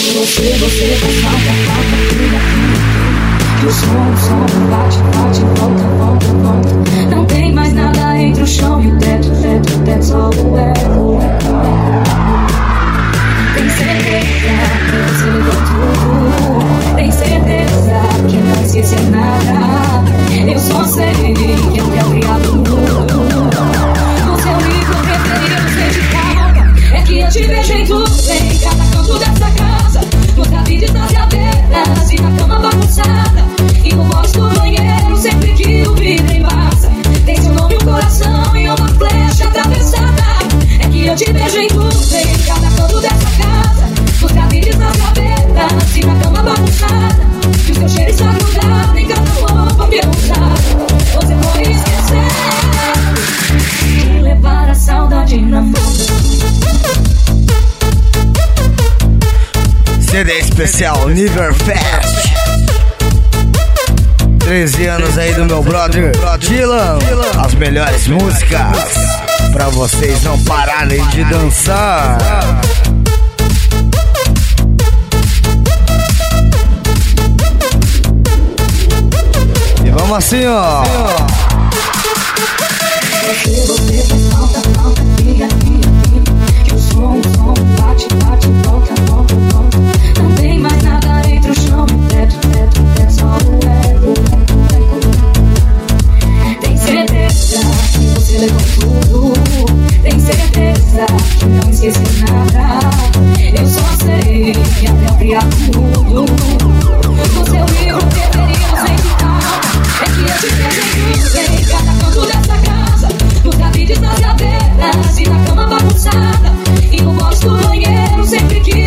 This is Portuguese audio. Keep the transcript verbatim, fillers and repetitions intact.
Você, você salta, salta, pula, que o som, o som bate, bate, volta, volta, volta. Não tem mais nada entre o chão e o teto, teto, teto, só o eco. Tem certeza que você levou tudo. Tem certeza que não esqueceu nada. Eu só sei que eu quero criar tudo. No seu livro preferido, sei de calma. É que eu te vejo em tudo, em cada canto dessa casa. Nos cabides, nas gavetas e na cama bagunçada. E no box do banheiro, sempre que o vidro embaça. Tem seu nome, um coração e uma flecha atravessada. É que eu te vejo em tudo, em cada canto dessa casa. Nos cabides, nas gavetas e na cama bagunçada. E o seu cheiro está grudado em cada roupa que eu usava. Você pode esquecer de levar a saudade na mão. C D especial Niver Fest. treze anos aí do meu brother Dylan. As melhores músicas pra vocês não pararem de dançar. E vamos assim, ó. Você, você faz falta, falta, aqui, aqui, aqui. Que o som, o som bate, bate, volta, volta, volta. Não tem mais nada entre o chão e o teto, teto, teto, só o eco, eco. Tem certeza que você levou tudo. Tem certeza que não esqueceu nada. Eu só sei que até eu criar tudo. No seu livro preferido, sem de calma. É que eu te vejo em cada canto dessa casa. Nos cabides, nas gavetas e na cama bagunçada. E no box do banheiro, sempre que